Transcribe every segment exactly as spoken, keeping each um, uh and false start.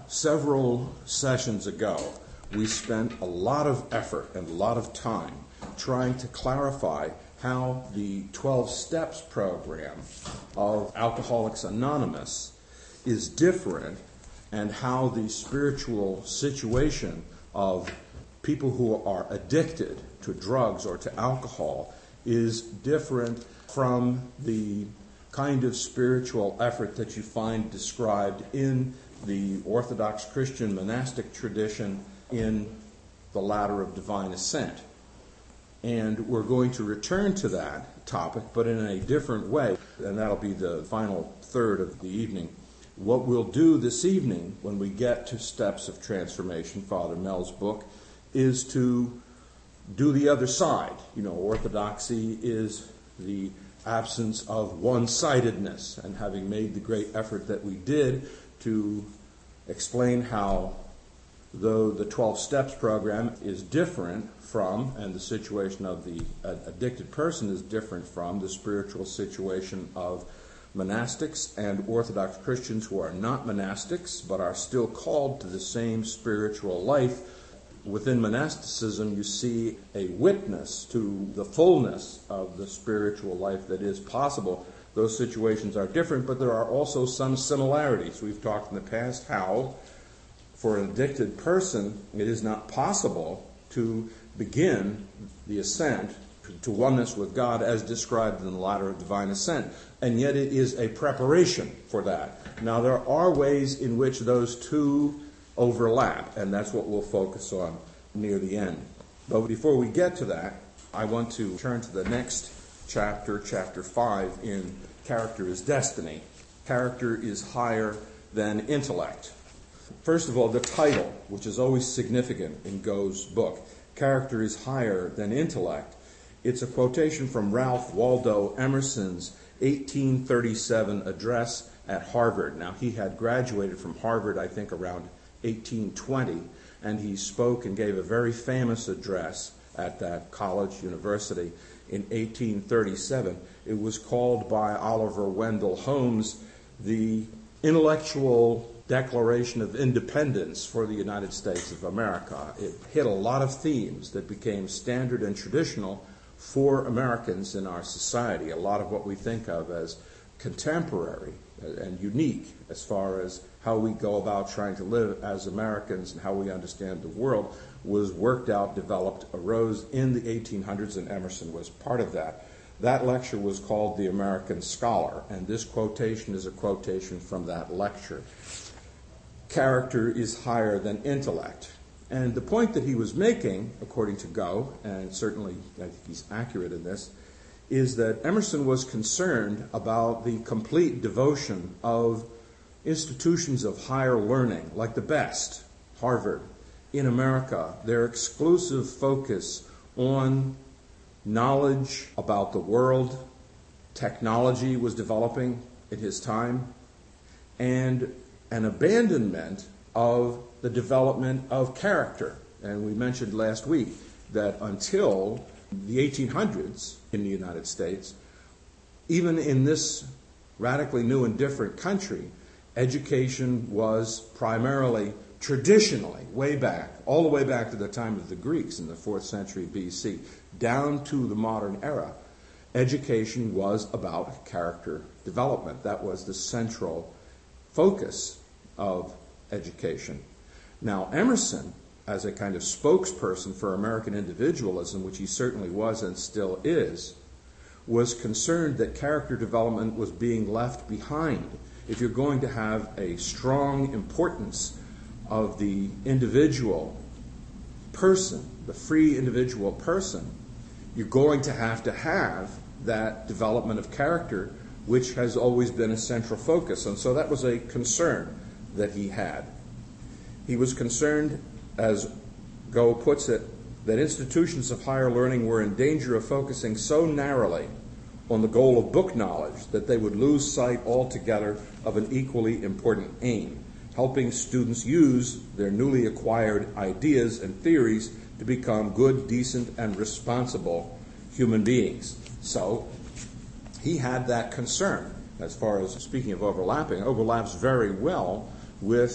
several sessions ago, we spent a lot of effort and a lot of time trying to clarify how the twelve Steps program of Alcoholics Anonymous is different, and how the spiritual situation of people who are addicted to drugs or to alcohol is different from the kind of spiritual effort that you find described in the Orthodox Christian monastic tradition in the Ladder of Divine Ascent. And we're going to return to that topic, but in a different way, and that'll be the final third of the evening. What we'll do this evening, when we get to Steps of Transformation, Father Mel's book, is to do the other side. You know, orthodoxy is the absence of one-sidedness, and having made the great effort that we did to explain how, though the twelve Steps program is different from, and the situation of the addicted person is different from, the spiritual situation of monastics and Orthodox Christians who are not monastics but are still called to the same spiritual life. Within monasticism, you see a witness to the fullness of the spiritual life that is possible. Those situations are different, but there are also some similarities. We've talked in the past how, for an addicted person, it is not possible to begin the ascent to oneness with God as described in the Ladder of Divine Ascent, and yet it is a preparation for that. Now, there are ways in which those two overlap, and that's what we'll focus on near the end. But before we get to that, I want to turn to the next chapter, chapter five, in Character is Destiny. Character is higher than intellect. First of all, the title, which is always significant in Go's book, Character is Higher Than Intellect. It's a quotation from Ralph Waldo Emerson's eighteen thirty-seven address at Harvard. Now, he had graduated from Harvard, I think, around eighteen twenty, and he spoke and gave a very famous address at that college, university, in eighteen thirty-seven. It was called by Oliver Wendell Holmes the Intellectual Declaration of Independence for the United States of America. It hit a lot of themes that became standard and traditional for Americans in our society. A lot of what we think of as contemporary and unique as far as how we go about trying to live as Americans and how we understand the world was worked out, developed, arose in the eighteen hundreds, and Emerson was part of that. That lecture was called The American Scholar, and this quotation is a quotation from that lecture. Character is higher than intellect. And the point that he was making, according to Go, and certainly I think he's accurate in this, is that Emerson was concerned about the complete devotion of institutions of higher learning, like the best, Harvard, in America, their exclusive focus on knowledge about the world. Technology was developing in his time, and an abandonment of the development of character. And we mentioned last week that until the eighteen hundreds in the United States, even in this radically new and different country, education was primarily, traditionally, way back, all the way back to the time of the Greeks in the fourth century B C, down to the modern era, education was about character development. That was the central focus of education. Now, Emerson, as a kind of spokesperson for American individualism, which he certainly was and still is, was concerned that character development was being left behind. If you're going to have a strong importance of the individual person, the free individual person, you're going to have to have that development of character, which has always been a central focus. And so that was a concern that he had. He was concerned, as Go puts it, that institutions of higher learning were in danger of focusing so narrowly on the goal of book knowledge that they would lose sight altogether of an equally important aim, helping students use their newly acquired ideas and theories to become good, decent, and responsible human beings. So he had that concern. As far as, speaking of overlapping, overlaps very well with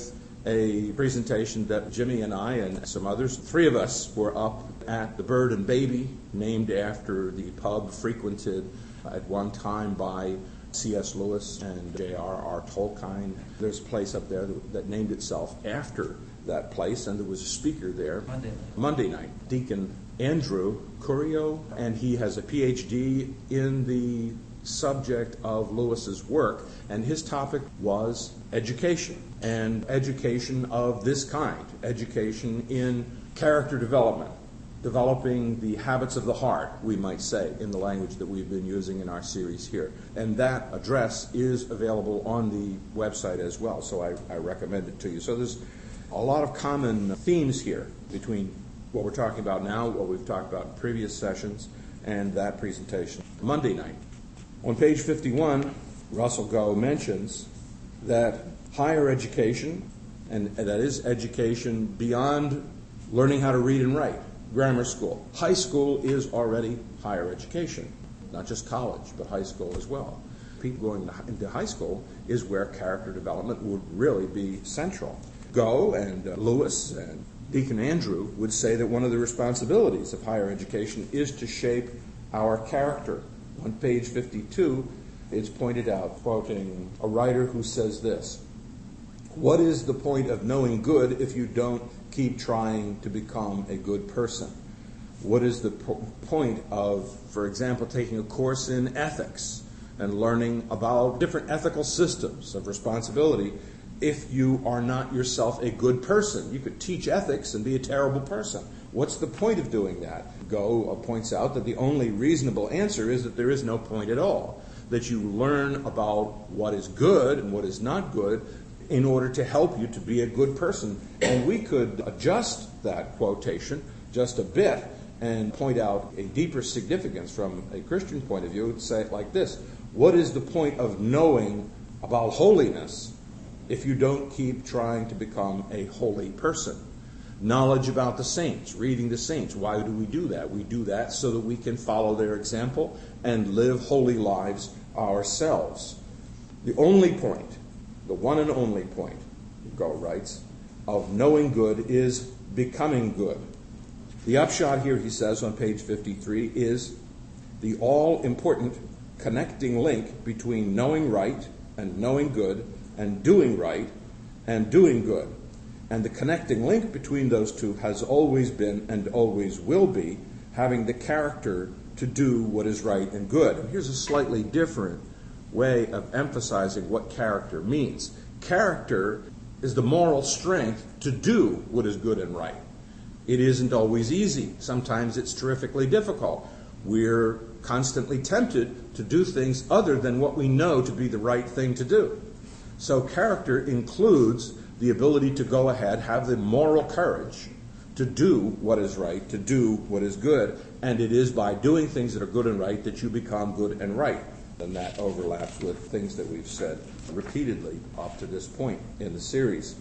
a presentation that Jimmy and I and some others, three of us, were up at the Bird and Baby, named after the pub frequented at one time by C S Lewis and J R R Tolkien. There's a place up there that, that named itself after that place, and there was a speaker there Monday night. Monday night, Deacon Andrew Curio, and he has a P H D in the subject of Lewis's work, and his topic was education, and education of this kind, education in character development, developing the habits of the heart, we might say, in the language that we've been using in our series here. And that address is available on the website as well, so I, I recommend it to you. So there's a lot of common themes here between what we're talking about now, what we've talked about in previous sessions, and that presentation Monday night. On page fifty-one, Russell Goh mentions that higher education, and that is education beyond learning how to read and write, grammar school. High school is already higher education, not just college, but high school as well. People going into high school is where character development would really be central. Goh and uh, Lewis and Deacon Andrew would say that one of the responsibilities of higher education is to shape our character. On page fifty-two, it's pointed out, quoting a writer who says this: "What is the point of knowing good if you don't keep trying to become a good person? What is the po- point of, for example, taking a course in ethics and learning about different ethical systems of responsibility if you are not yourself a good person? You could teach ethics and be a terrible person. What's the point of doing that?" Goh points out that the only reasonable answer is that there is no point at all, that you learn about what is good and what is not good in order to help you to be a good person. And we could adjust that quotation just a bit and point out a deeper significance from a Christian point of view and say it like this: what is the point of knowing about holiness if you don't keep trying to become a holy person? Knowledge about the saints, reading the saints. Why do we do that? We do that so that we can follow their example and live holy lives ourselves. The only point, the one and only point, Goh writes, of knowing good is becoming good. The upshot here, he says on page fifty-three, is the all-important connecting link between knowing right and knowing good and doing right and doing good. And the connecting link between those two has always been and always will be having the character to do what is right and good. And here's a slightly different way of emphasizing what character means. Character is the moral strength to do what is good and right. It isn't always easy. Sometimes it's terrifically difficult. We're constantly tempted to do things other than what we know to be the right thing to do. So character includes the ability to go ahead, have the moral courage to do what is right, to do what is good, and it is by doing things that are good and right that you become good and right. And that overlaps with things that we've said repeatedly up to this point in the series.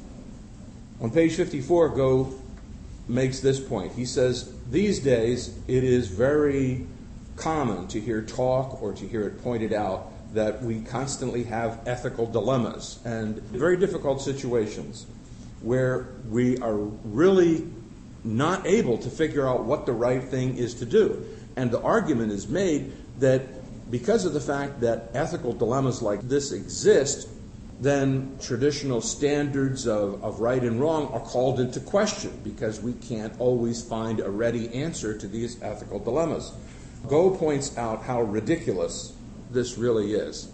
On page fifty-four, Goh makes this point. He says, these days it is very common to hear talk or to hear it pointed out that we constantly have ethical dilemmas and very difficult situations where we are really not able to figure out what the right thing is to do. And the argument is made that because of the fact that ethical dilemmas like this exist, then traditional standards of, of right and wrong are called into question because we can't always find a ready answer to these ethical dilemmas. Goh points out how ridiculous this really is,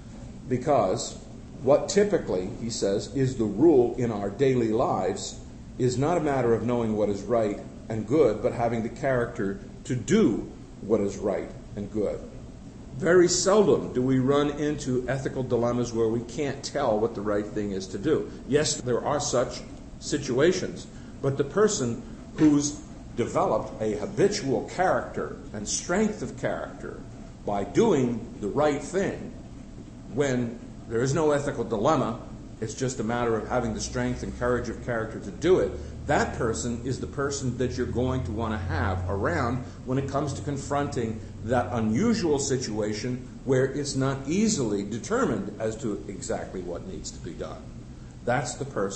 because what typically, he says, is the rule in our daily lives is not a matter of knowing what is right and good, but having the character to do what is right and good. Very seldom do we run into ethical dilemmas where we can't tell what the right thing is to do. Yes, there are such situations, but the person who's developed a habitual character and strength of character by doing the right thing, when there is no ethical dilemma, it's just a matter of having the strength and courage of character to do it, that person is the person that you're going to want to have around when it comes to confronting that unusual situation where it's not easily determined as to exactly what needs to be done. That's the person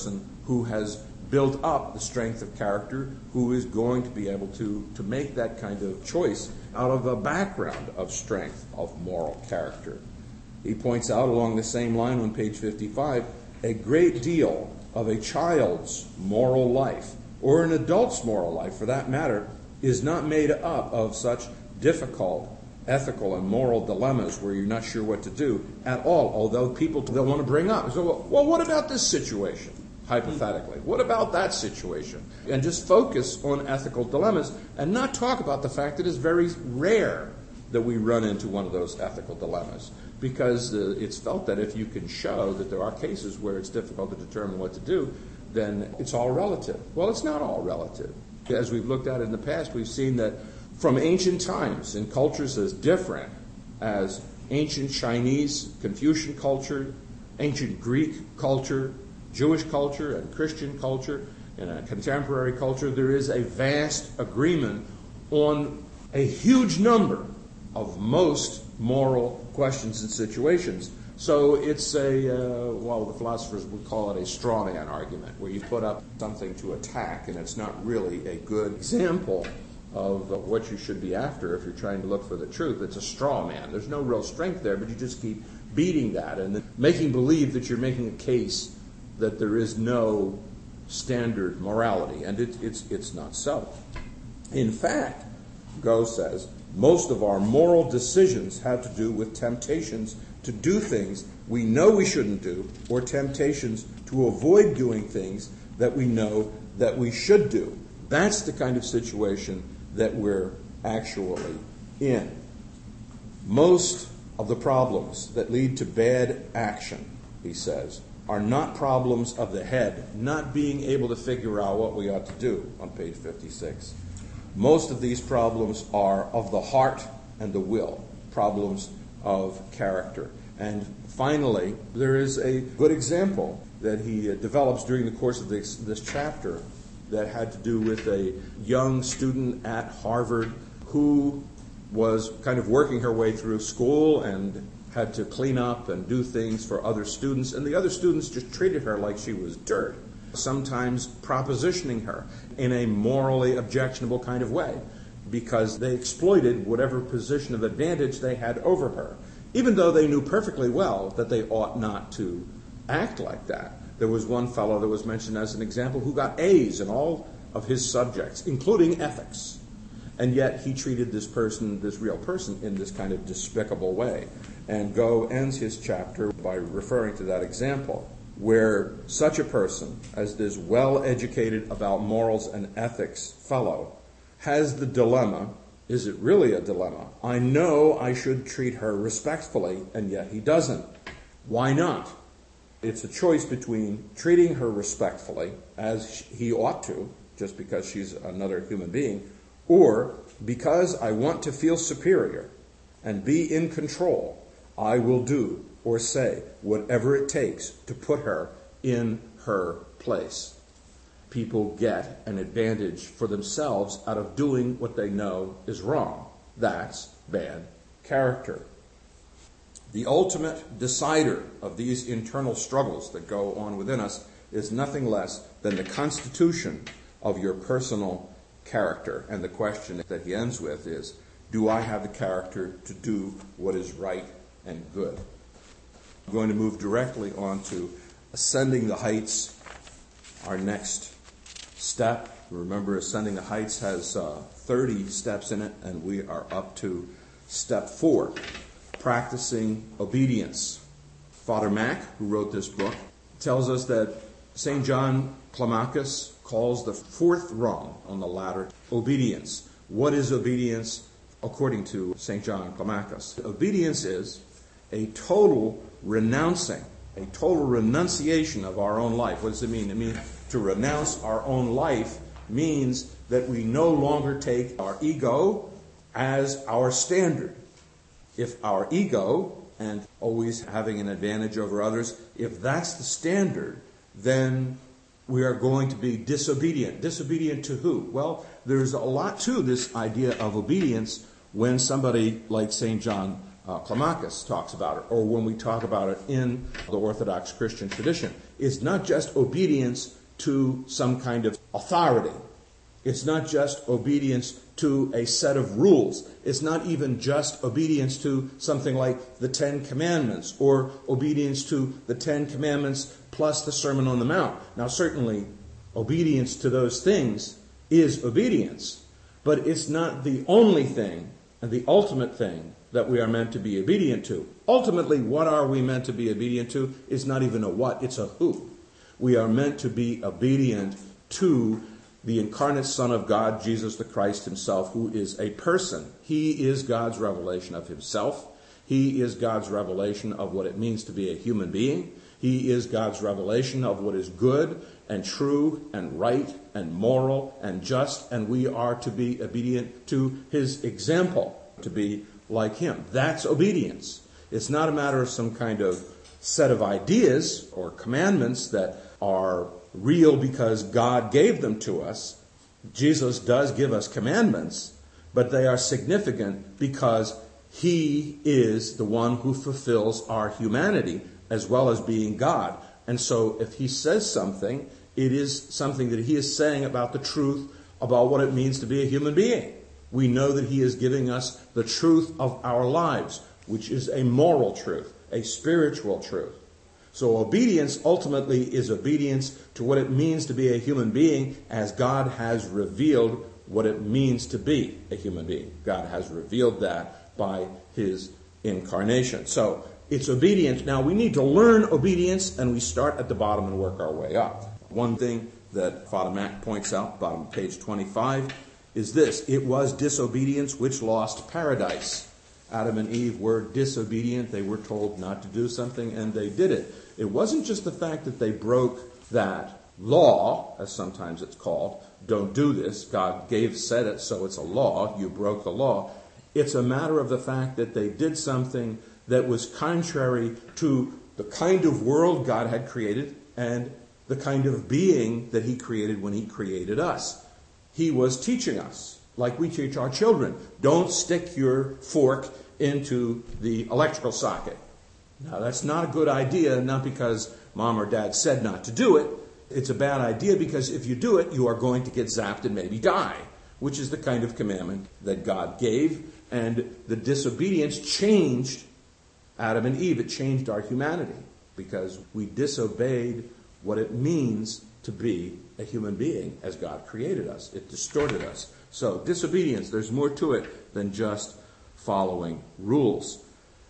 who has built up the strength of character, who is going to be able to, to make that kind of choice out of a background of strength of moral character. He points out along the same line on page fifty-five, a great deal of a child's moral life, or an adult's moral life for that matter, is not made up of such difficult ethical and moral dilemmas where you're not sure what to do at all, although people they'll want to bring up. So, well, what about this situation, hypothetically? What about that situation? And just focus on ethical dilemmas and not talk about the fact that it's very rare that we run into one of those ethical dilemmas, because uh, it's felt that if you can show that there are cases where it's difficult to determine what to do, then it's all relative. Well, it's not all relative. As we've looked at in the past, we've seen that from ancient times, in cultures as different as ancient Chinese, Confucian culture, ancient Greek culture, Jewish culture, and Christian culture, and a contemporary culture, there is a vast agreement on a huge number of most moral questions and situations. So it's a, uh, well, the philosophers would call it a straw man argument, where you put up something to attack, and it's not really a good example of what you should be after if you're trying to look for the truth. It's a straw man. There's no real strength there, but you just keep beating that and then making believe that you're making a case that there is no standard morality, and it, it's it's not so. In fact, Go says, most of our moral decisions have to do with temptations to do things we know we shouldn't do, or temptations to avoid doing things that we know that we should do. That's the kind of situation that we're actually in. Most of the problems that lead to bad action, he says, are not problems of the head, not being able to figure out what we ought to do, on page fifty-six. Most of these problems are of the heart and the will, problems of character. And finally, there is a good example that he uh, develops during the course of this, this chapter that had to do with a young student at Harvard who was kind of working her way through school and had to clean up and do things for other students, and the other students just treated her like she was dirt, sometimes propositioning her in a morally objectionable kind of way, because they exploited whatever position of advantage they had over her, even though they knew perfectly well that they ought not to act like that. There was one fellow that was mentioned as an example who got A's in all of his subjects, including ethics. And yet he treated this person, this real person, in this kind of despicable way. And Go ends his chapter by referring to that example, where such a person as this well-educated about morals and ethics fellow has the dilemma, is it really a dilemma? I know I should treat her respectfully, and yet he doesn't. Why not? It's a choice between treating her respectfully, as he ought to, just because she's another human being, or because I want to feel superior and be in control, I will do or say whatever it takes to put her in her place. People get an advantage for themselves out of doing what they know is wrong. That's bad character. The ultimate decider of these internal struggles that go on within us is nothing less than the constitution of your personal character. And the question that he ends with is, do I have the character to do what is right and good? I'm going to move directly on to Ascending the Heights, our next step. Remember, Ascending the Heights has uh, thirty steps in it, and we are up to step four. Practicing obedience. Father Mack, who wrote this book, tells us that Saint John Climacus calls the fourth rung on the ladder obedience. What is obedience according to Saint John Climacus? Obedience is a total renouncing, a total renunciation of our own life. What does it mean? It means to renounce our own life means that we no longer take our ego as our standard. If our ego, and always having an advantage over others, if that's the standard, then we are going to be disobedient. Disobedient to who? Well, there's a lot to this idea of obedience when somebody like Saint John uh, Climacus talks about it, or when we talk about it in the Orthodox Christian tradition. It's not just obedience to some kind of authority. It's not just obedience to a set of rules. It's not even just obedience to something like the Ten Commandments or obedience to the Ten Commandments plus the Sermon on the Mount. Now, certainly, obedience to those things is obedience, but it's not the only thing and the ultimate thing that we are meant to be obedient to. Ultimately, what are we meant to be obedient to is not even a what, it's a who. We are meant to be obedient to the incarnate Son of God, Jesus the Christ himself, who is a person. He is God's revelation of himself. He is God's revelation of what it means to be a human being. He is God's revelation of what is good and true and right and moral and just, and we are to be obedient to his example, to be like him. That's obedience. It's not a matter of some kind of set of ideas or commandments that are real because God gave them to us. Jesus does give us commandments, but they are significant because he is the one who fulfills our humanity as well as being God. And so if he says something, it is something that he is saying about the truth about what it means to be a human being. We know that he is giving us the truth of our lives, which is a moral truth, a spiritual truth. So obedience ultimately is obedience to what it means to be a human being as God has revealed what it means to be a human being. God has revealed that by his incarnation. So it's obedience. Now we need to learn obedience, and we start at the bottom and work our way up. One thing that Father Mack points out, bottom of page twenty-five, is this: it was disobedience which lost paradise. Adam and Eve were disobedient. They were told not to do something, and they did it. It wasn't just the fact that they broke that law, as sometimes it's called. Don't do this. God gave, said it, so it's a law. You broke the law. It's a matter of the fact that they did something that was contrary to the kind of world God had created and the kind of being that he created when he created us. He was teaching us, like we teach our children, don't stick your fork into the electrical socket. Now, that's not a good idea, not because mom or dad said not to do it. It's a bad idea because if you do it, you are going to get zapped and maybe die, which is the kind of commandment that God gave. And the disobedience changed Adam and Eve. It changed our humanity because we disobeyed what it means to be a human being as God created us. It distorted us. So disobedience, there's more to it than just following rules.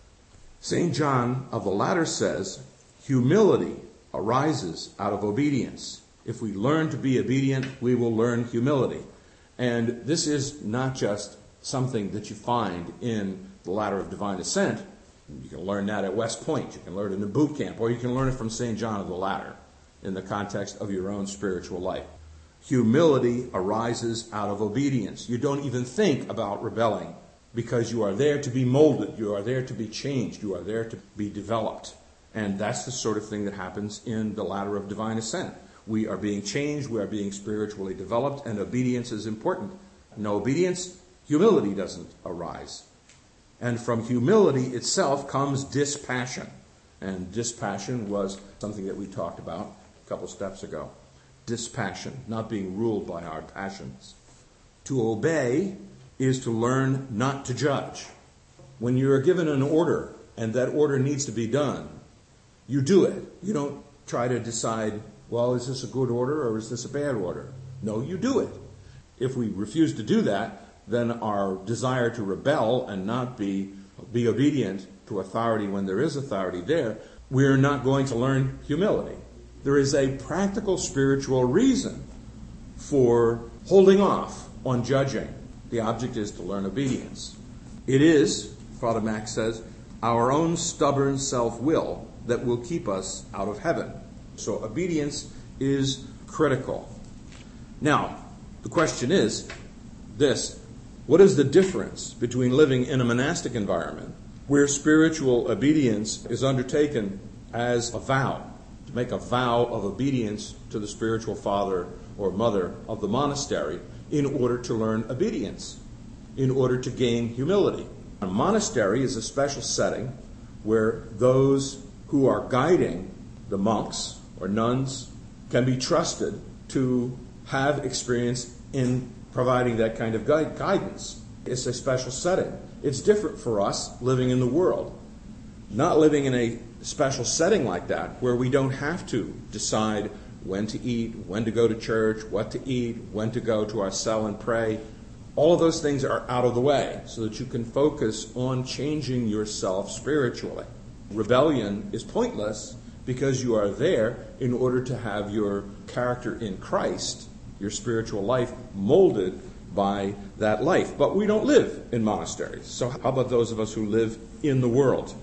Saint John of the Ladder says, humility arises out of obedience. If we learn to be obedient, we will learn humility. And this is not just something that you find in the Ladder of Divine Ascent. You can learn that at West Point. You can learn it in a boot camp, or you can learn it from Saint John of the Ladder in the context of your own spiritual life. Humility arises out of obedience. You don't even think about rebelling because you are there to be molded. You are there to be changed. You are there to be developed. And that's the sort of thing that happens in the Ladder of Divine Ascent. We are being changed. We are being spiritually developed, and obedience is important. No obedience, humility doesn't arise. And from humility itself comes dispassion. And dispassion was something that we talked about a couple steps ago. Dispassion, not being ruled by our passions. To obey is to learn not to judge. When you are given an order and that order needs to be done, you do it. You don't try to decide, well, is this a good order or is this a bad order? No, you do it. If we refuse to do that, then our desire to rebel and not be, be obedient to authority when there is authority there, we're not going to learn humility. There is a practical spiritual reason for holding off on judging. The object is to learn obedience. It is, Father Mack says, our own stubborn self-will that will keep us out of heaven. So obedience is critical. Now, the question is this: what is the difference between living in a monastic environment where spiritual obedience is undertaken as a vow, to make a vow of obedience to the spiritual father or mother of the monastery in order to learn obedience, in order to gain humility? A monastery is a special setting where those who are guiding the monks or nuns, can be trusted to have experience in providing that kind of guide, guidance. It's a special setting. It's different for us living in the world. Not living in a special setting like that where we don't have to decide when to eat, when to go to church, what to eat, when to go to our cell and pray. All of those things are out of the way so that you can focus on changing yourself spiritually. Rebellion is pointless because you are there in order to have your character in Christ, your spiritual life, molded by that life. But we don't live in monasteries. So how about those of us who live in the world?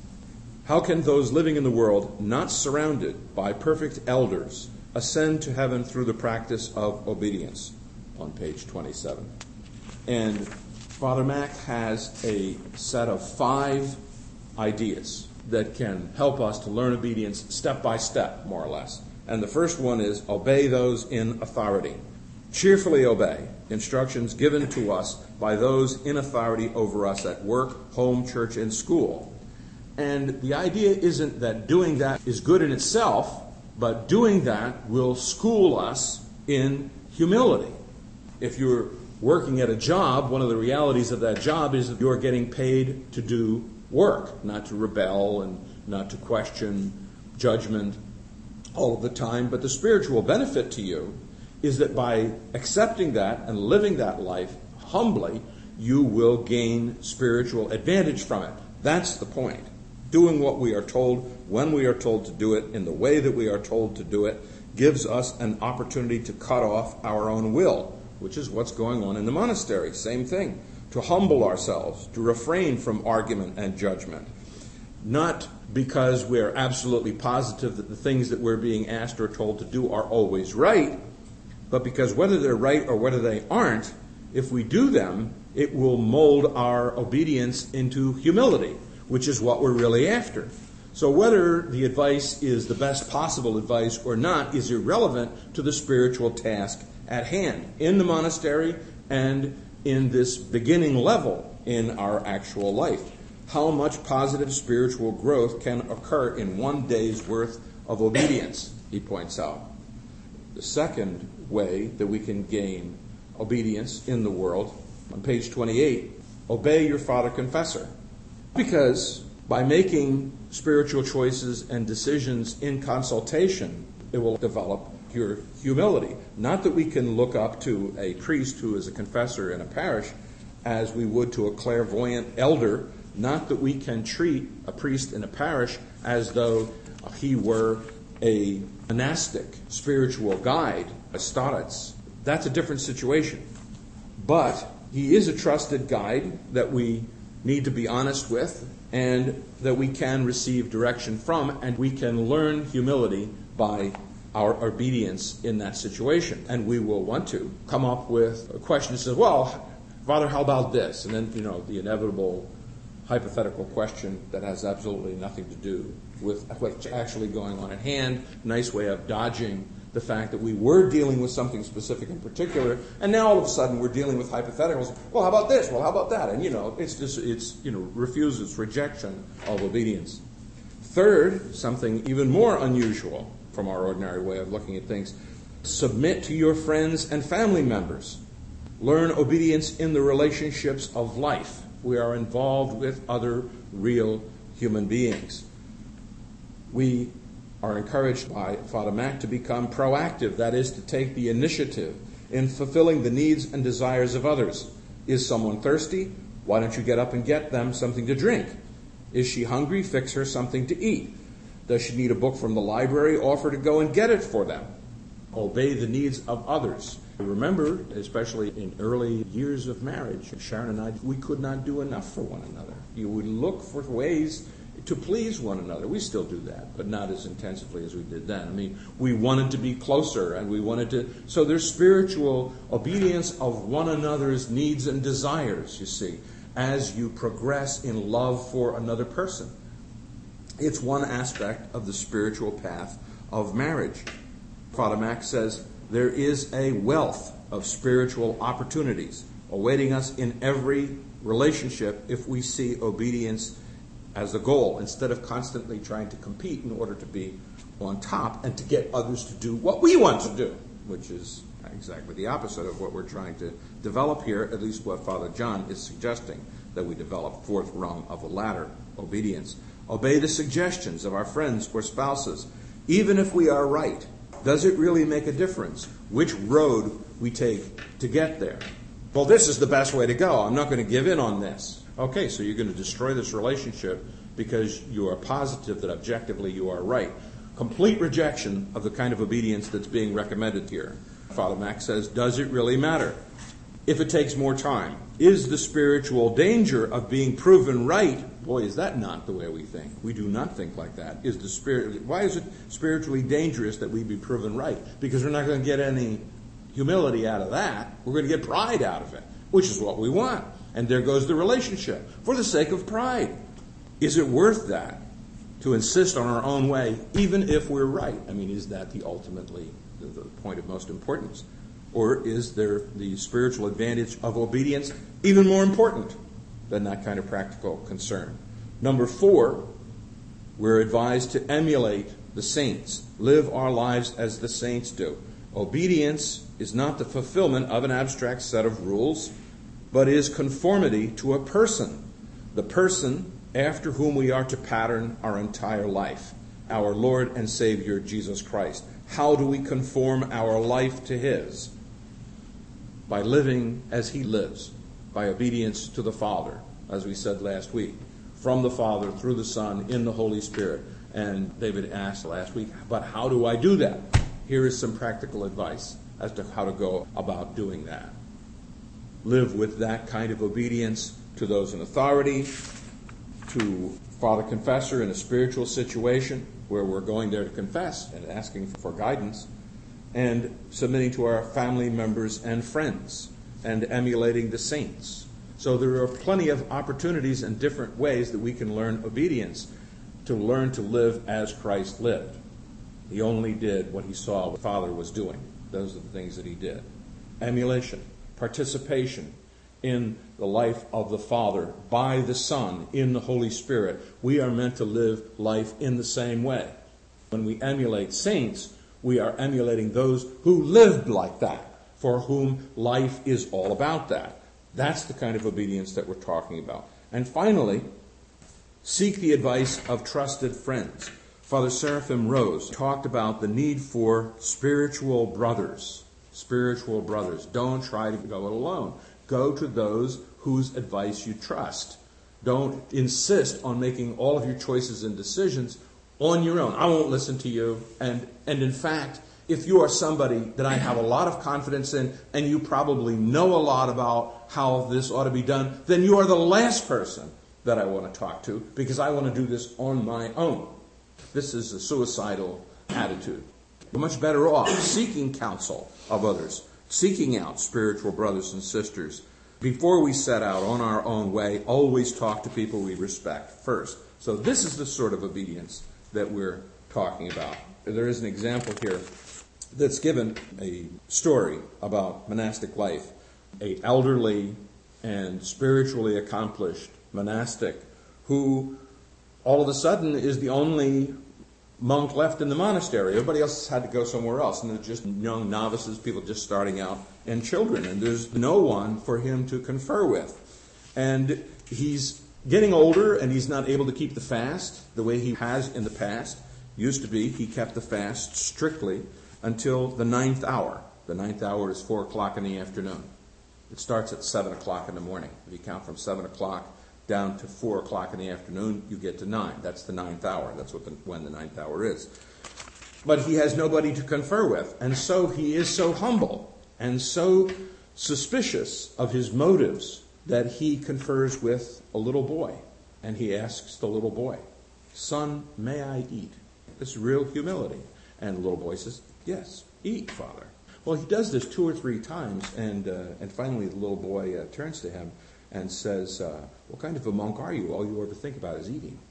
How can those living in the world, not surrounded by perfect elders, ascend to heaven through the practice of obedience? On page twenty-seven. And Father Mack has a set of five ideas that can help us to learn obedience step by step, more or less. And the first one is obey those in authority. Cheerfully obey instructions given to us by those in authority over us at work, home, church, and school. And the idea isn't that doing that is good in itself, but doing that will school us in humility. If you're working at a job, one of the realities of that job is that you're getting paid to do work, not to rebel and not to question judgment all of the time. But the spiritual benefit to you is that by accepting that and living that life humbly, you will gain spiritual advantage from it. That's the point. Doing what we are told, when we are told to do it, in the way that we are told to do it, gives us an opportunity to cut off our own will, which is what's going on in the monastery. Same thing. To humble ourselves, to refrain from argument and judgment. Not because we're absolutely positive that the things that we're being asked or told to do are always right, but because whether they're right or whether they aren't, if we do them, it will mold our obedience into humility, which is what we're really after. So whether the advice is the best possible advice or not is irrelevant to the spiritual task at hand in the monastery and in this beginning level in our actual life. How much positive spiritual growth can occur in one day's worth of obedience, he points out. The second way that we can gain obedience in the world, on page twenty-eight, obey your father confessor. Because by making spiritual choices and decisions in consultation, it will develop your humility. Not that we can look up to a priest who is a confessor in a parish as we would to a clairvoyant elder. Not that we can treat a priest in a parish as though he were a monastic spiritual guide, a starets. That's a different situation. But he is a trusted guide that we need to be honest with and that we can receive direction from, and we can learn humility by our obedience in that situation. And we will want to come up with a question that says, well, Father, how about this? And then, you know, the inevitable hypothetical question that has absolutely nothing to do with what's actually going on at hand. Nice way of dodging the fact that we were dealing with something specific in particular, and now all of a sudden we're dealing with hypotheticals. Well, how about this? Well, how about that? And, you know, it's just, it's, you know, refuses, rejection of obedience. Third, something even more unusual from our ordinary way of looking at things, submit to your friends and family members. Learn obedience in the relationships of life. We are involved with other real human beings. We are encouraged by Father Mack to become proactive, that is, to take the initiative in fulfilling the needs and desires of others. Is someone thirsty? Why don't you get up and get them something to drink? Is she hungry? Fix her something to eat. Does she need a book from the library? Offer to go and get it for them. Obey the needs of others. Remember, especially in early years of marriage, Sharon and I, we could not do enough for one another. You would look for ways to please one another. We still do that, but not as intensively as we did then. I mean, we wanted to be closer, and we wanted to... So there's spiritual obedience of one another's needs and desires, you see, as you progress in love for another person. It's one aspect of the spiritual path of marriage. Father Mack says, there is a wealth of spiritual opportunities awaiting us in every relationship if we see obedience as the goal, instead of constantly trying to compete in order to be on top and to get others to do what we want to do, which is exactly the opposite of what we're trying to develop here, at least what Father John is suggesting, that we develop fourth rung of the ladder, obedience. Obey the suggestions of our friends or spouses, even if we are right. Does it really make a difference which road we take to get there? Well, this is the best way to go. I'm not going to give in on this. Okay, so you're going to destroy this relationship because you are positive that objectively you are right. Complete rejection of the kind of obedience that's being recommended here. Father Max says, does it really matter if it takes more time? Is the spiritual danger of being proven right? Boy, is that not the way we think. We do not think like that. Is the spirit? Why is it spiritually dangerous that we be proven right? Because we're not going to get any humility out of that. We're going to get pride out of it, which is what we want. And there goes the relationship for the sake of pride. Is it worth that to insist on our own way, even if we're right? I mean, is that the ultimately the, the point of most importance? Or is there the spiritual advantage of obedience even more important than that kind of practical concern? Number four, we're advised to emulate the saints. Live our lives as the saints do. Obedience is not the fulfillment of an abstract set of rules, but is conformity to a person. The person after whom we are to pattern our entire life, our Lord and Savior, Jesus Christ. How do we conform our life to His? By living as He lives, by obedience to the Father, as we said last week, from the Father, through the Son, in the Holy Spirit. And David asked last week, but how do I do that? Here is some practical advice as to how to go about doing that. Live with that kind of obedience to those in authority, to Father Confessor in a spiritual situation where we're going there to confess and asking for guidance, and submitting to our family members and friends, and emulating the saints. So there are plenty of opportunities and different ways that we can learn obedience, to learn to live as Christ lived. He only did what He saw the Father was doing. Those are the things that He did. Emulation, participation in the life of the Father by the Son in the Holy Spirit. We are meant to live life in the same way. When we emulate saints, we are emulating those who lived like that, for whom life is all about that. That's the kind of obedience that we're talking about. And finally, seek the advice of trusted friends. Father Seraphim Rose talked about the need for spiritual brothers. Spiritual brothers. Don't try to go it alone. Go to those whose advice you trust. Don't insist on making all of your choices and decisions on your own. I won't listen to you. And, and in fact, if you are somebody that I have a lot of confidence in and you probably know a lot about how this ought to be done, then you are the last person that I want to talk to because I want to do this on my own. This is a suicidal attitude. We're much better off seeking counsel of others, seeking out spiritual brothers and sisters. Before we set out on our own way, always talk to people we respect first. So this is the sort of obedience that we're talking about. There is an example here that's given a story about monastic life. An elderly and spiritually accomplished monastic who all of a sudden is the only monk left in the monastery. Everybody else had to go somewhere else. And they're just young novices, people just starting out, and children. And there's no one for him to confer with. And he's getting older, and he's not able to keep the fast the way he has in the past. Used to be, he kept the fast strictly until the ninth hour. The ninth hour is four o'clock in the afternoon. It starts at seven o'clock in the morning. If you count from seven o'clock down to four o'clock in the afternoon, you get to nine. That's the ninth hour. That's what the, when the ninth hour is. But he has nobody to confer with. And so he is so humble and so suspicious of his motives that he confers with a little boy. And he asks the little boy, "Son, may I eat?" It's real humility. And the little boy says, "Yes, eat, Father." Well, he does this two or three times, and uh, and finally the little boy uh, turns to him and says, uh, "What kind of a monk are you? All you ever think about is eating."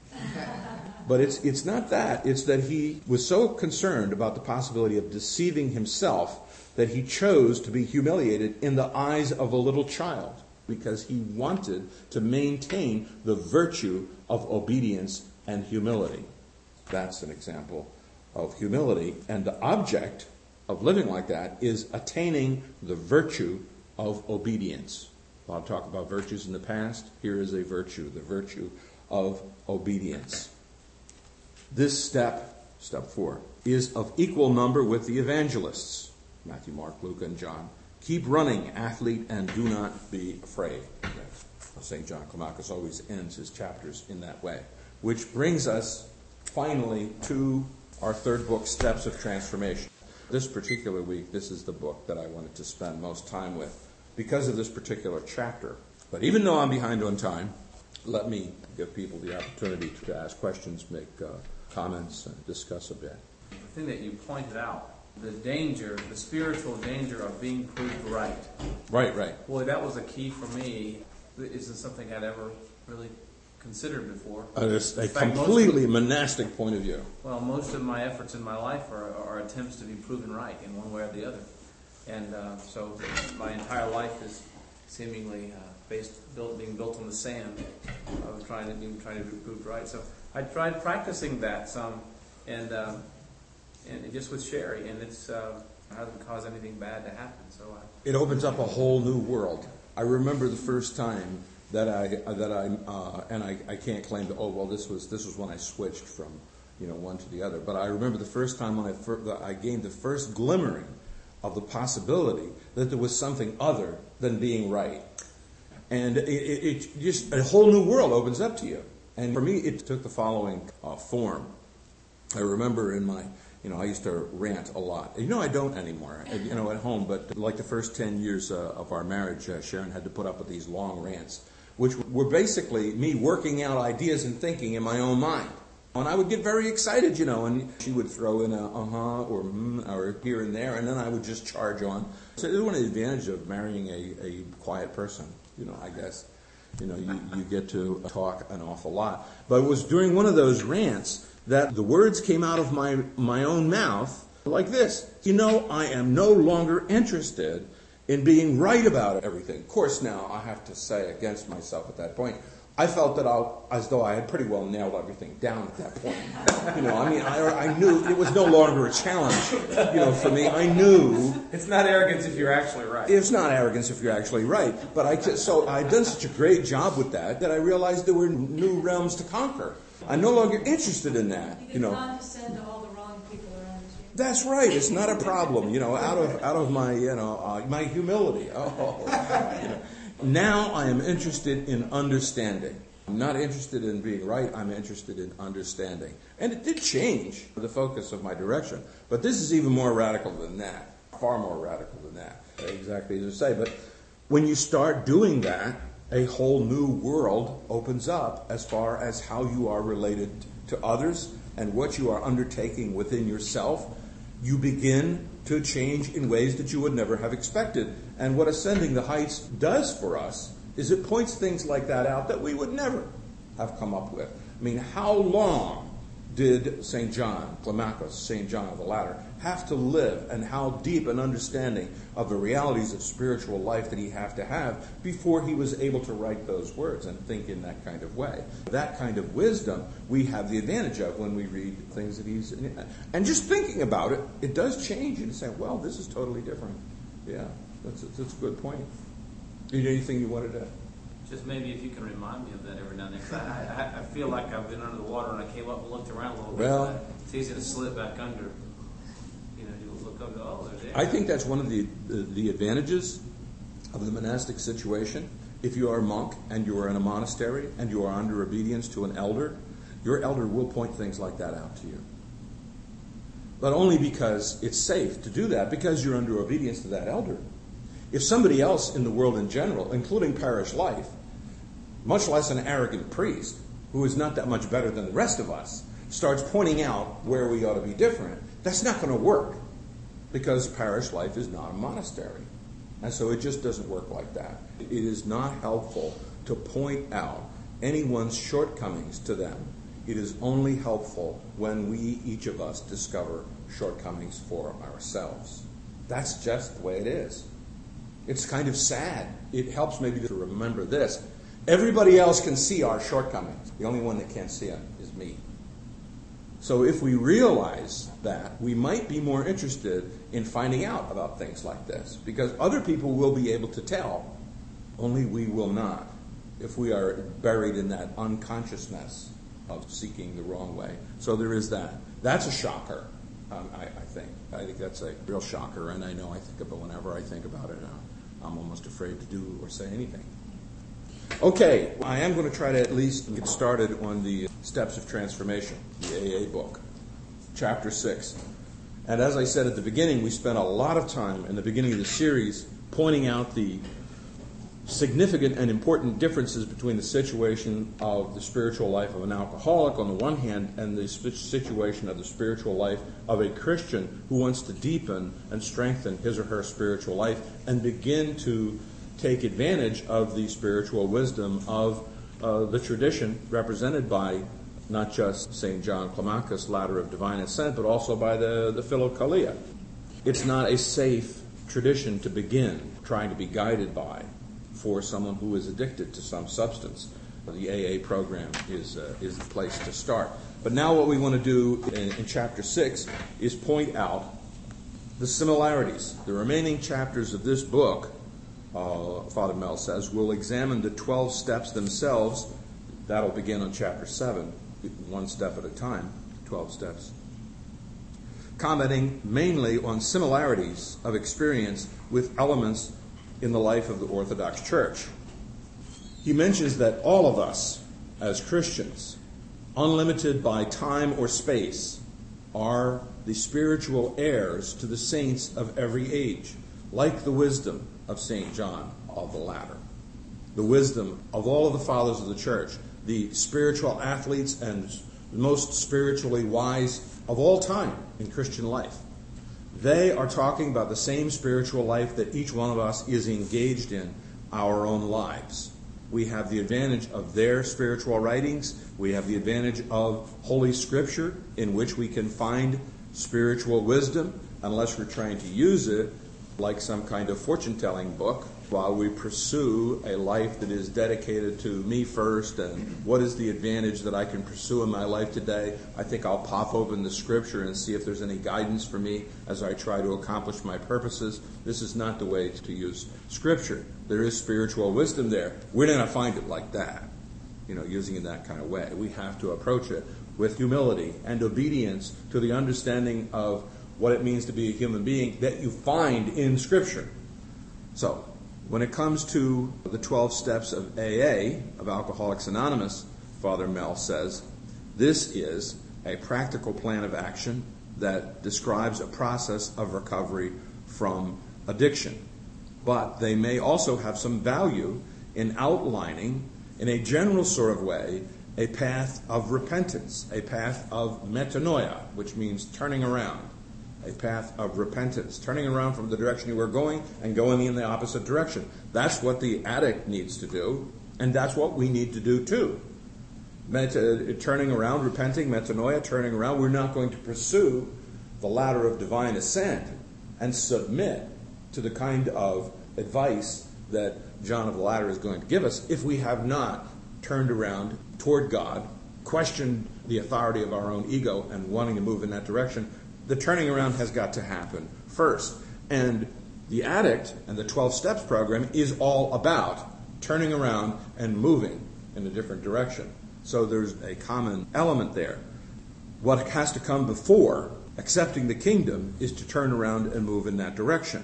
But it's it's not that. It's that he was so concerned about the possibility of deceiving himself that he chose to be humiliated in the eyes of a little child because he wanted to maintain the virtue of obedience and humility. That's an example of humility, and the object of living like that is attaining the virtue of obedience. A lot of talk about virtues in the past. Here is a virtue, the virtue of obedience. This step, step four, is of equal number with the evangelists, Matthew, Mark, Luke, and John. Keep running, athlete, and do not be afraid. Saint John Climacus always ends his chapters in that way. Which brings us finally to our third book, Steps of Transformation. This particular week, this is the book that I wanted to spend most time with because of this particular chapter. But even though I'm behind on time, let me give people the opportunity to ask questions, make uh, comments, and discuss a bit. The thing that you pointed out, the danger, the spiritual danger of being proved right. Right, right. Boy, that was a key for me. It isn't something I'd ever really considered before. Uh, it's a fact, completely of, monastic point of view. Well, most of my efforts in my life are, are attempts to be proven right in one way or the other. And uh, so my entire life is seemingly uh, based, built, being built on the sand of trying to, being, trying to be proved right. So I tried practicing that some, and um, and just with Sherry, and it's uh, it hasn't caused anything bad to happen. So I, it opens up a whole new world. I remember the first time that I that I uh, and I, I can't claim that, oh well, this was this was when I switched from you know one to the other. But I remember the first time when I fir- that I gained the first glimmering of the possibility that there was something other than being right, and it, it, it just a whole new world opens up to you. And for me, it took the following uh, form. I remember in my You know, I used to rant a lot. You know, I don't anymore, you know, at home. But like the first ten years uh, of our marriage, uh, Sharon had to put up with these long rants, which were basically me working out ideas and thinking in my own mind. And I would get very excited, you know, and she would throw in a uh-huh or mm, or here and there, and then I would just charge on. So it was one of the advantages of marrying a, a quiet person, you know, I guess. You know, you, you get to talk an awful lot. But it was during one of those rants that the words came out of my, my own mouth like this. You know, I am no longer interested in being right about everything. Of course, now, I have to say against myself at that point, I felt that I, as though I had pretty well nailed everything down at that point. You know, I mean, I, I knew it was no longer a challenge, you know, for me. I knew... It's not arrogance if you're actually right. It's not arrogance if you're actually right. But I just, so I'd done such a great job with that that I realized there were new realms to conquer. I'm no longer interested in that. You, you know, condescend to all the wrong people around you. That's right. It's not a problem. You know, out of out of my you know uh, my humility. Oh, you know. Now I am interested in understanding. I'm not interested in being right. I'm interested in understanding. And it did change the focus of my direction. But this is even more radical than that. Far more radical than that. Exactly as you say. But when you start doing that, a whole new world opens up as far as how you are related to others and what you are undertaking within yourself. You begin to change in ways that you would never have expected. And what Ascending the Heights does for us is it points things like that out that we would never have come up with. I mean, how long did Saint John, Climacus, Saint John of the Ladder, have to live, and how deep an understanding of the realities of spiritual life did he have to have before he was able to write those words and think in that kind of way? That kind of wisdom we have the advantage of when we read things that he's... And just thinking about it, it does change. And say, well, this is totally different. Yeah, that's a, that's a good point. Anything you wanted to... Just maybe if you can remind me of that every now and then. 'Cause I, I, I feel like I've been under the water and I came up and looked around a little well, bit. It's easy to slip back under. You know, you look up and go, oh, there's the I think that's one of the, the the advantages of the monastic situation. If you are a monk and you are in a monastery and you are under obedience to an elder, your elder will point things like that out to you. But only because it's safe to do that, because you're under obedience to that elder. If somebody else in the world in general, including parish life, much less an arrogant priest, who is not that much better than the rest of us, starts pointing out where we ought to be different, that's not going to work, because parish life is not a monastery. And so it just doesn't work like that. It is not helpful to point out anyone's shortcomings to them. It is only helpful when we, each of us, discover shortcomings for ourselves. That's just the way it is. It's kind of sad. It helps maybe to remember this. Everybody else can see our shortcomings. The only one that can't see them is me. So if we realize that, we might be more interested in finding out about things like this, because other people will be able to tell, only we will not, if we are buried in that unconsciousness of seeking the wrong way. So there is that. That's a shocker, um, I, I think. I think that's a real shocker, and I know I think about whenever I think about it, uh, I'm almost afraid to do or say anything. Okay, I am going to try to at least get started on the Steps of Transformation, the A A book, chapter six. And as I said at the beginning, we spent a lot of time in the beginning of the series pointing out the significant and important differences between the situation of the spiritual life of an alcoholic on the one hand and the situation of the spiritual life of a Christian who wants to deepen and strengthen his or her spiritual life and begin to take advantage of the spiritual wisdom of uh, the tradition represented by not just Saint John Climacus' Ladder of Divine Ascent, but also by the, the Philokalia. It's not a safe tradition to begin trying to be guided by for someone who is addicted to some substance. The A A program is uh, is the place to start. But now what we want to do in, in chapter six is point out the similarities. The remaining chapters of this book, uh, Father Mel says, will examine the twelve steps themselves. That'll begin on chapter seven, one step at a time, twelve steps. Commenting mainly on similarities of experience with elements in the life of the Orthodox Church. He mentions that all of us, as Christians, unlimited by time or space, are the spiritual heirs to the saints of every age, like the wisdom of Saint John of the Ladder, the wisdom of all of the fathers of the Church, the spiritual athletes and most spiritually wise of all time in Christian life. They are talking about the same spiritual life that each one of us is engaged in our own lives. We have the advantage of their spiritual writings. We have the advantage of Holy Scripture, in which we can find spiritual wisdom, unless we're trying to use it like some kind of fortune-telling book, while we pursue a life that is dedicated to me first and what is the advantage that I can pursue in my life today. I think I'll pop open the Scripture and see if there's any guidance for me as I try to accomplish my purposes. This is not the way to use Scripture. There is spiritual wisdom there. We're not going to find it like that, you know, using it in that kind of way. We have to approach it with humility and obedience to the understanding of what it means to be a human being that you find in Scripture. So, when it comes to the twelve steps of A A, of Alcoholics Anonymous, Father Mel says, this is a practical plan of action that describes a process of recovery from addiction. But they may also have some value in outlining, in a general sort of way, a path of repentance, a path of metanoia, which means turning around. A path of repentance, turning around from the direction you were going and going in the opposite direction. That's what the addict needs to do, and that's what we need to do too. Meta, turning around, repenting, metanoia, turning around. We're not going to pursue the ladder of divine ascent and submit to the kind of advice that John of the Ladder is going to give us if we have not turned around toward God, questioned the authority of our own ego and wanting to move in that direction. The turning around has got to happen first. And the addict and the twelve steps program is all about turning around and moving in a different direction. So there's a common element there. What has to come before accepting the kingdom is to turn around and move in that direction.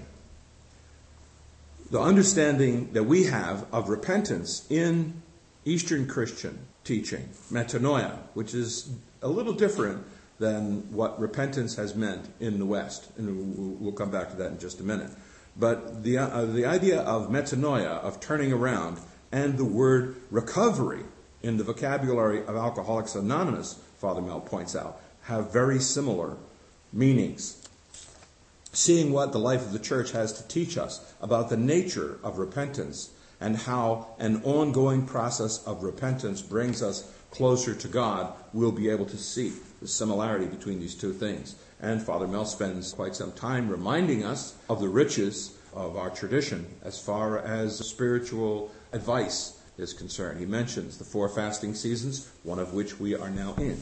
The understanding that we have of repentance in Eastern Christian teaching, metanoia, which is a little different than what repentance has meant in the West. And we'll come back to that in just a minute. But the uh, the idea of metanoia, of turning around, and the word recovery in the vocabulary of Alcoholics Anonymous, Father Mel points out, have very similar meanings. Seeing what the life of the Church has to teach us about the nature of repentance and how an ongoing process of repentance brings us closer to God, we'll be able to see the similarity between these two things. And Father Mel spends quite some time reminding us of the riches of our tradition as far as spiritual advice is concerned. He mentions the four fasting seasons, one of which we are now in.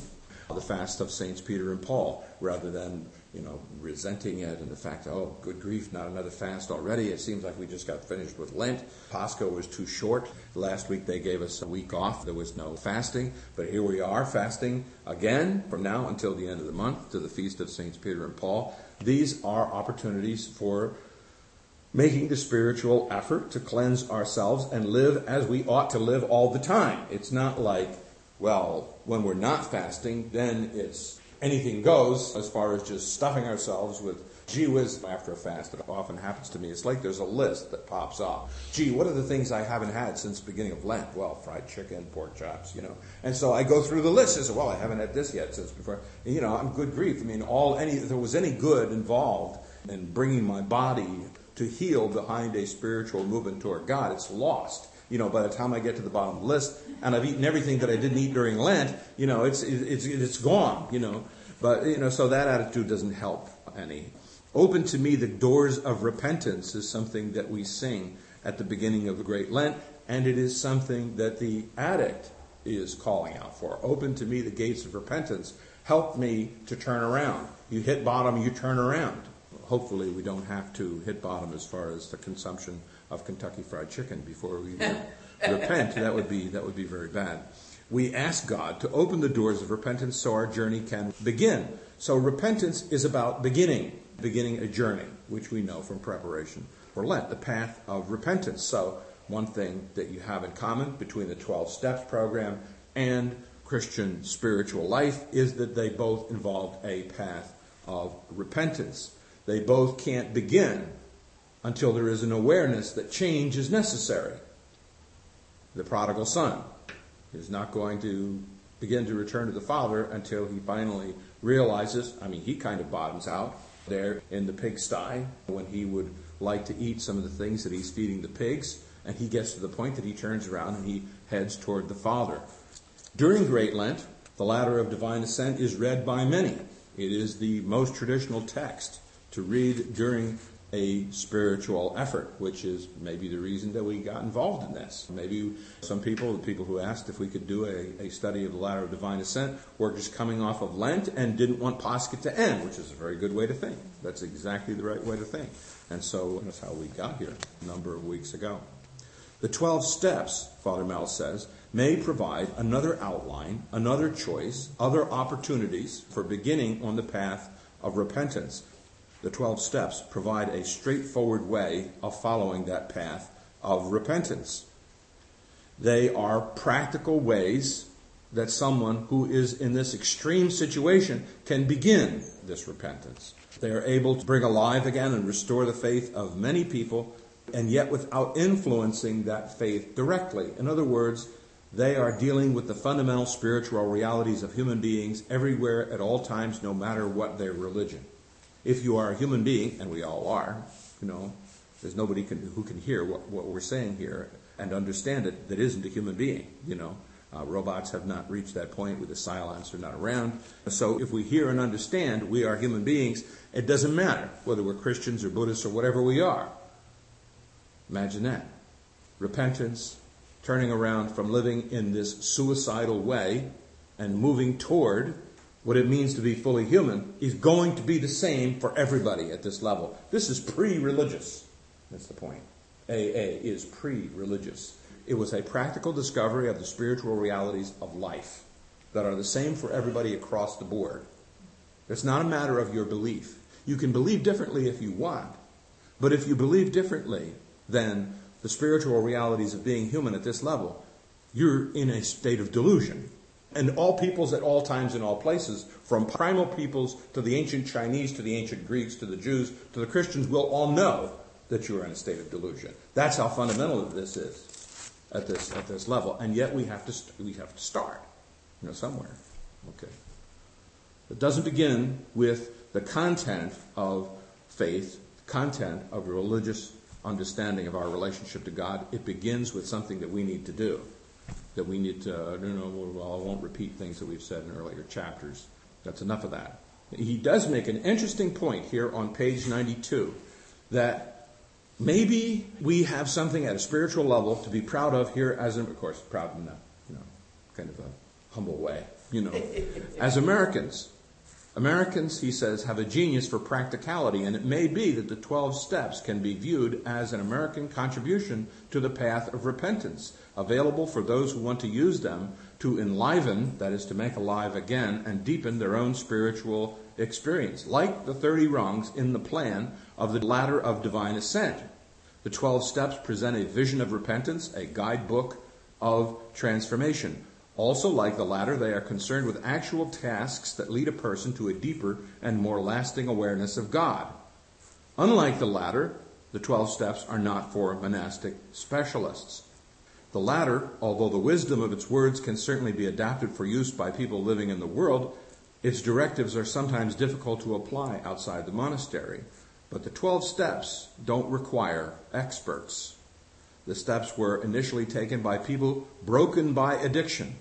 the fast of Saints Peter and Paul, rather than, you know, resenting it and the fact, oh, good grief, not another fast already. It seems like we just got finished with Lent. Pascha was too short. Last week they gave us a week off. There was no fasting. But here we are fasting again from now until the end of the month to the feast of Saints Peter and Paul. These are opportunities for making the spiritual effort to cleanse ourselves and live as we ought to live all the time. It's not like, well, when we're not fasting, then it's anything goes as far as just stuffing ourselves with, gee whiz, after a fast. It often happens to me. It's like there's a list that pops up. Gee, what are the things I haven't had since the beginning of Lent? Well, fried chicken, pork chops, you know. And so I go through the list and say, well, I haven't had this yet since before. And, you know, I'm good grief. I mean, all any if there was any good involved in bringing my body to heal behind a spiritual movement toward God, it's lost. You know, by the time I get to the bottom of the list, and I've eaten everything that I didn't eat during Lent, you know, it's it's it's gone, you know. But, you know, so that attitude doesn't help any. Open to me the doors of repentance is something that we sing at the beginning of the Great Lent, and it is something that the addict is calling out for. Open to me the gates of repentance. Help me to turn around. You hit bottom, you turn around. Hopefully we don't have to hit bottom as far as the consumption of Kentucky Fried Chicken before we repent. That would be that would be very bad. We ask God to open the doors of repentance so our journey can begin. So repentance is about beginning, beginning a journey, which we know from preparation for Lent, the path of repentance. So one thing that you have in common between the twelve Steps program and Christian spiritual life is that they both involve a path of repentance. They both can't begin until there is an awareness that change is necessary. The prodigal son is not going to begin to return to the Father until he finally realizes, I mean, he kind of bottoms out there in the pigsty when he would like to eat some of the things that he's feeding the pigs, and he gets to the point that he turns around and he heads toward the Father. During Great Lent, the Ladder of Divine Ascent is read by many. It is the most traditional text to read during a spiritual effort, which is maybe the reason that we got involved in this. Maybe some people, the people who asked if we could do a, a study of the Ladder of Divine Ascent, were just coming off of Lent and didn't want Pascha to end, which is a very good way to think. That's exactly the right way to think. And so that's how we got here a number of weeks ago. The twelve steps, Father Mel says, may provide another outline, another choice, other opportunities for beginning on the path of repentance. The twelve steps provide a straightforward way of following that path of repentance. They are practical ways that someone who is in this extreme situation can begin this repentance. They are able to bring alive again and restore the faith of many people, and yet without influencing that faith directly. In other words, they are dealing with the fundamental spiritual realities of human beings everywhere at all times, no matter what their religion. If you are a human being, and we all are, you know, there's nobody can, who can hear what, what we're saying here and understand it that isn't a human being, you know. Uh, robots have not reached that point with the Cylons are not around. So if we hear and understand we are human beings, it doesn't matter whether we're Christians or Buddhists or whatever we are. Imagine that. Repentance, turning around from living in this suicidal way and moving toward what it means to be fully human, is going to be the same for everybody at this level. This is pre-religious. That's the point. A A is pre-religious. It was a practical discovery of the spiritual realities of life that are the same for everybody across the board. It's not a matter of your belief. You can believe differently if you want, but if you believe differently than the spiritual realities of being human at this level, you're in a state of delusion. And all peoples at all times and all places, from primal peoples to the ancient Chinese, to the ancient Greeks, to the Jews, to the Christians, will all know that you are in a state of delusion. That's how fundamental this is at this at this level. And yet we have to we have to start, you know, somewhere. Okay. It doesn't begin with the content of faith, content of religious understanding of our relationship to God. It begins with something that we need to do. That we need to, you know, well, I won't repeat things that we've said in earlier chapters. That's enough of that. He does make an interesting point here on page ninety-two, that maybe we have something at a spiritual level to be proud of here as, in, of course, proud in a, you know, kind of a humble way, You know, as Americans, Americans, he says, have a genius for practicality, and it may be that the twelve steps can be viewed as an American contribution to the path of repentance, available for those who want to use them to enliven, that is, to make alive again, and deepen their own spiritual experience, like the thirty rungs in the plan of the ladder of divine ascent. The twelve steps present a vision of repentance, a guidebook of transformation. Also, like the ladder, they are concerned with actual tasks that lead a person to a deeper and more lasting awareness of God. Unlike the ladder, the twelve steps are not for monastic specialists. The ladder, although the wisdom of its words can certainly be adapted for use by people living in the world, its directives are sometimes difficult to apply outside the monastery. But the twelve steps don't require experts. The steps were initially taken by people broken by addiction,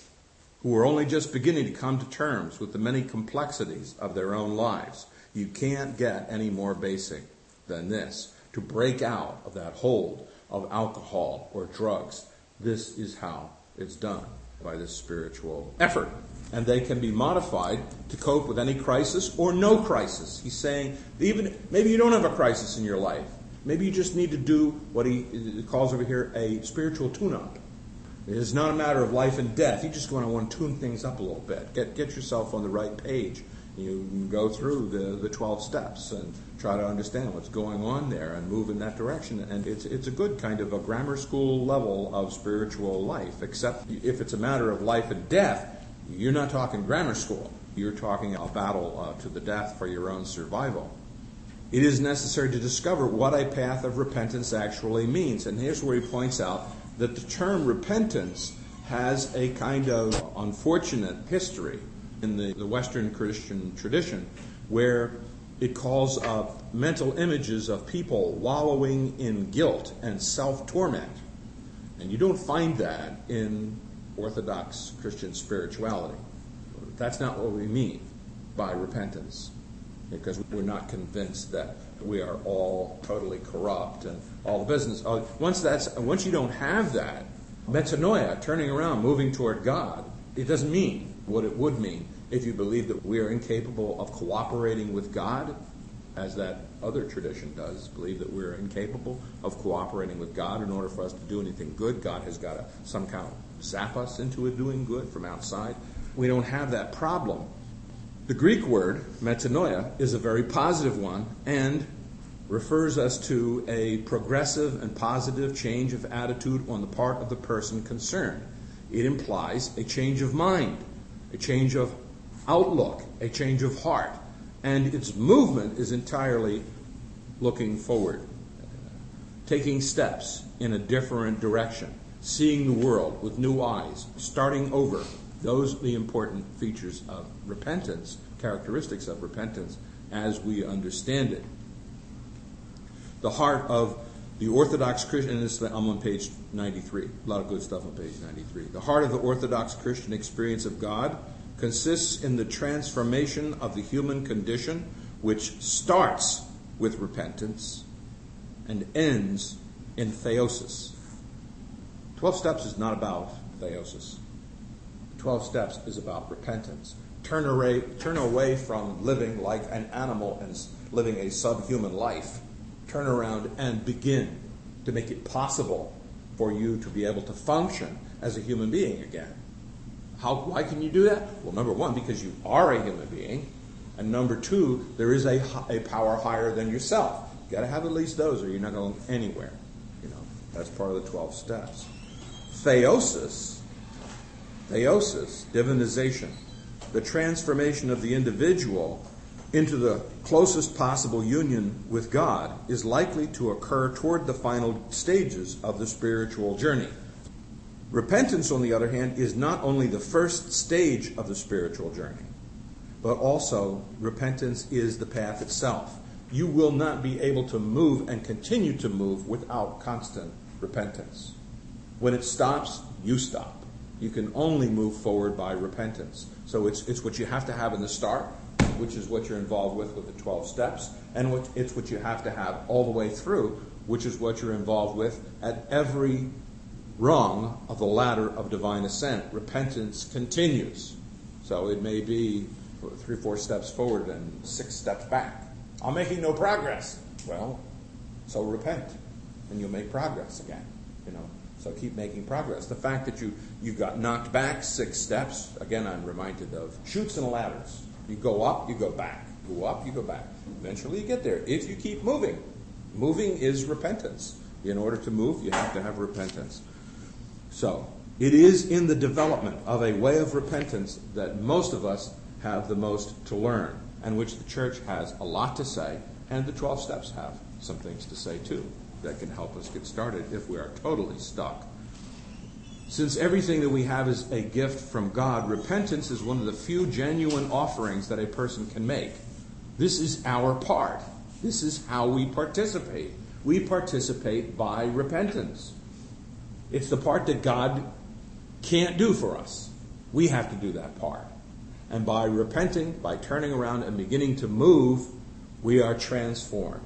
who were only just beginning to come to terms with the many complexities of their own lives. You can't get any more basic than this. To break out of that hold of alcohol or drugs, this is how it's done, by this spiritual effort. And they can be modified to cope with any crisis or no crisis. He's saying, even maybe you don't have a crisis in your life. Maybe you just need to do what he calls over here a spiritual tune-up. It is not a matter of life and death. You just want to want to tune things up a little bit. Get get yourself on the right page. You can go through the, the twelve steps and try to understand what's going on there and move in that direction. And it's it's a good kind of a grammar school level of spiritual life, except if it's a matter of life and death, you're not talking grammar school. You're talking a battle uh, to the death for your own survival. It is necessary to discover what a path of repentance actually means. And here's where he points out that the term repentance has a kind of unfortunate history in the, the Western Christian tradition, where it calls up mental images of people wallowing in guilt and self-torment. And you don't find that in Orthodox Christian spirituality. That's not what we mean by repentance, because we're not convinced that we are all totally corrupt and all the business. Once that's once you don't have that, metanoia, turning around, moving toward God, it doesn't mean what it would mean if you believe that we are incapable of cooperating with God, as that other tradition does, believe that we're incapable of cooperating with God. In order for us to do anything good, God has got to somehow zap us into doing good from outside. We don't have that problem. The Greek word, metanoia, is a very positive one and refers us to a progressive and positive change of attitude on the part of the person concerned. It implies a change of mind, a change of outlook, a change of heart, and its movement is entirely looking forward, taking steps in a different direction, seeing the world with new eyes, starting over. Those are the important features of repentance, characteristics of repentance as we understand it. The heart of the Orthodox Christian, and this, I'm on page ninety-three, a lot of good stuff on page ninety-three. The heart of the Orthodox Christian experience of God consists in the transformation of the human condition, which starts with repentance and ends in theosis. Twelve steps is not about theosis. Twelve steps is about repentance. Turn away, turn away from living like an animal and living a subhuman life. Turn around and begin to make it possible for you to be able to function as a human being again. How? Why can you do that? Well, number one, because you are a human being. And number two, there is a, a power higher than yourself. You've got to have at least those or you're not going anywhere. You know, that's part of the twelve steps. Theosis, theosis, divinization, the transformation of the individual into the closest possible union with God, is likely to occur toward the final stages of the spiritual journey. Repentance, on the other hand, is not only the first stage of the spiritual journey, but also repentance is the path itself. You will not be able to move and continue to move without constant repentance. When it stops, you stop. You can only move forward by repentance. So it's it's what you have to have in the start, which is what you're involved with with the twelve steps, and what, it's what you have to have all the way through, which is what you're involved with at every rung of the ladder of divine ascent. Repentance continues. So it may be three, four steps forward and six steps back. I'm making no progress. Well, so repent, and you'll make progress again. You know, so keep making progress. The fact that you, you got knocked back six steps, again, I'm reminded of chutes and ladders. You go up, you go back. Go up, you go back. Eventually you get there. If you keep moving. Moving is repentance. In order to move, you have to have repentance. So, it is in the development of a way of repentance that most of us have the most to learn, and which the church has a lot to say, and the twelve steps have some things to say too that can help us get started if we are totally stuck. Since everything that we have is a gift from God, repentance is one of the few genuine offerings that a person can make. This is our part. This is how we participate. We participate by repentance. It's the part that God can't do for us. We have to do that part. And by repenting, by turning around and beginning to move, we are transformed.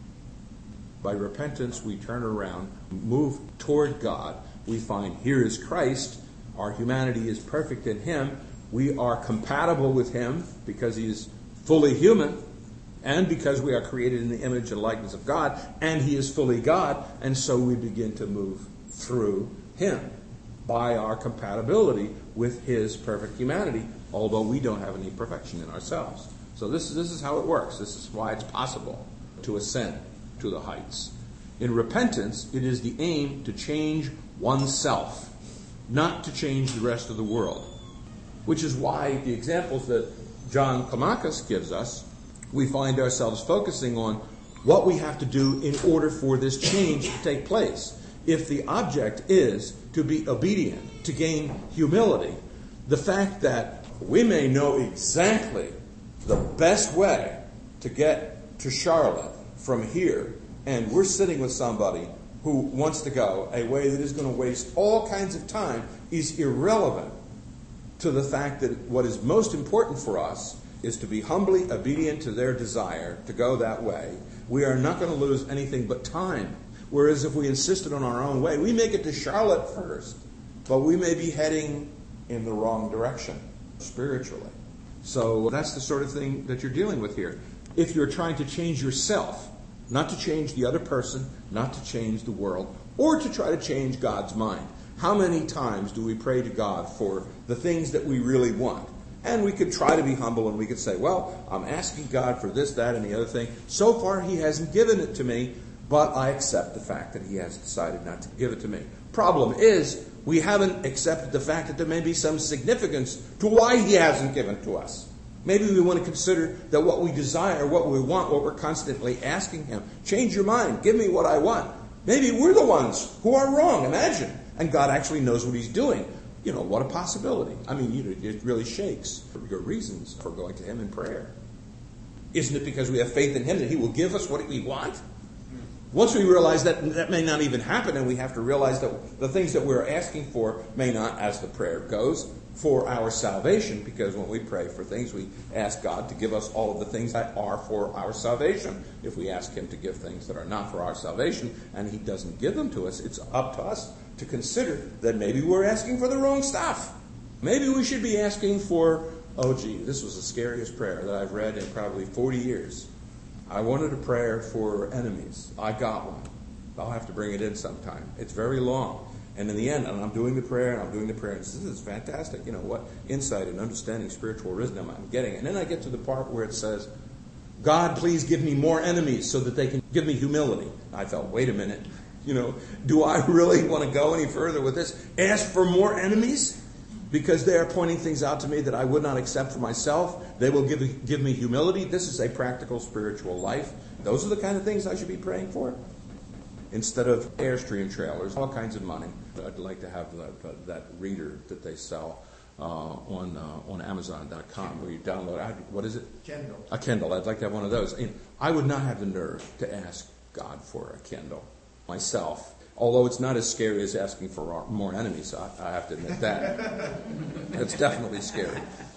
By repentance, we turn around, move toward God. We find here is Christ. Our humanity is perfect in Him. We are compatible with Him because He is fully human, and because we are created in the image and likeness of God, and He is fully God, and so we begin to move through Him by our compatibility with His perfect humanity, although we don't have any perfection in ourselves. So this, this is how it works. This is why it's possible to ascend to the heights. In repentance, it is the aim to change oneself, not to change the rest of the world, which is why the examples that John Climacus gives us, we find ourselves focusing on what we have to do in order for this change to take place. If the object is to be obedient, to gain humility, the fact that we may know exactly the best way to get to Charlotte from here, and we're sitting with somebody who wants to go a way that is going to waste all kinds of time, is irrelevant to the fact that what is most important for us is to be humbly obedient to their desire to go that way. We are not going to lose anything but time. Whereas if we insisted on our own way, we make it to Charlotte first, but we may be heading in the wrong direction spiritually. So that's the sort of thing that you're dealing with here. If you're trying to change yourself, not to change the other person, not to change the world, or to try to change God's mind. How many times do we pray to God for the things that we really want? And we could try to be humble and we could say, well, I'm asking God for this, that, and the other thing. So far, He hasn't given it to me, but I accept the fact that He has decided not to give it to me. Problem is, we haven't accepted the fact that there may be some significance to why He hasn't given it to us. Maybe we want to consider that what we desire, what we want, what we're constantly asking Him, change your mind, give me what I want. Maybe we're the ones who are wrong, imagine. And God actually knows what He's doing. You know, what a possibility. I mean, you know, it really shakes your reasons for going to Him in prayer. Isn't it because we have faith in Him that He will give us what we want? Once we realize that that may not even happen, and we have to realize that the things that we're asking for may not, as the prayer goes, for our salvation, because when we pray for things, we ask God to give us all of the things that are for our salvation. If we ask Him to give things that are not for our salvation, and He doesn't give them to us, it's up to us to consider that maybe we're asking for the wrong stuff. Maybe we should be asking for, oh gee, this was the scariest prayer that I've read in probably forty years. I wanted a prayer for enemies. I got one. I'll have to bring it in sometime. It's very long. And in the end, and I'm doing the prayer, and I'm doing the prayer, and this is fantastic. You know, what insight and understanding spiritual wisdom I'm getting. And then I get to the part where it says, God, please give me more enemies so that they can give me humility. I thought, wait a minute. You know, do I really want to go any further with this? Ask for more enemies? Because they are pointing things out to me that I would not accept for myself. They will give, give me humility. This is a practical spiritual life. Those are the kind of things I should be praying for. Instead of Airstream trailers, all kinds of money. I'd like to have that, that reader that they sell uh, on uh, on Amazon dot com where you download, what is it? Kindle. A Kindle. I'd like to have one of those. I would not have the nerve to ask God for a Kindle myself. Although it's not as scary as asking for more enemies, I, I have to admit that. It's definitely scary.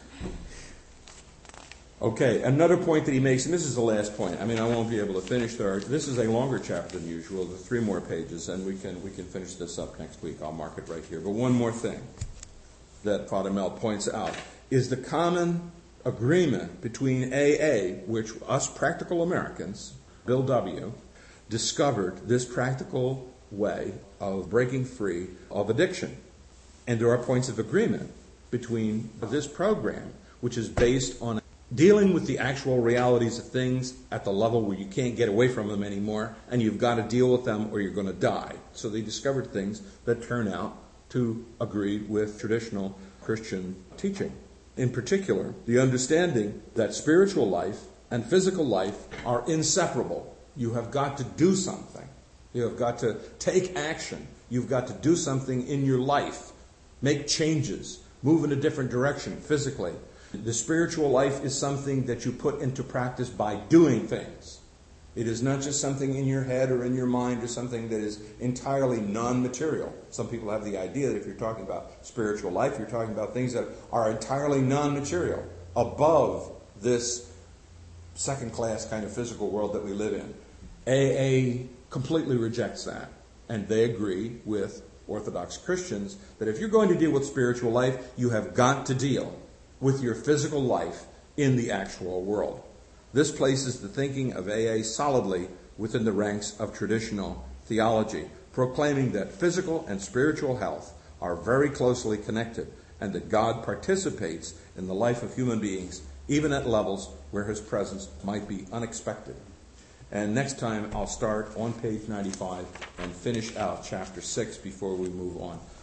Okay, another point that he makes, and this is the last point. I mean, I won't be able to finish there. This is a longer chapter than usual, the three more pages, and we can we can finish this up next week. I'll mark it right here. But one more thing that Father Mel points out is the common agreement between A A, which us practical Americans, Bill W., discovered this practical way of breaking free of addiction. And there are points of agreement between this program, which is based on dealing with the actual realities of things at the level where you can't get away from them anymore, and you've got to deal with them or you're going to die. So they discovered things that turn out to agree with traditional Christian teaching. In particular, the understanding that spiritual life and physical life are inseparable. You have got to do something. You have got to take action. You've got to do something in your life. Make changes. Move in a different direction physically. The spiritual life is something that you put into practice by doing things. It is not just something in your head or in your mind or something that is entirely non-material. Some people have the idea that if you're talking about spiritual life, you're talking about things that are entirely non-material, above this second-class kind of physical world that we live in. A A completely rejects that, and they agree with Orthodox Christians that if you're going to deal with spiritual life, you have got to deal with your physical life in the actual world. This places the thinking of A A solidly within the ranks of traditional theology, proclaiming that physical and spiritual health are very closely connected and that God participates in the life of human beings, even at levels where his presence might be unexpected. And next time I'll start on page ninety-five and finish out chapter six before we move on.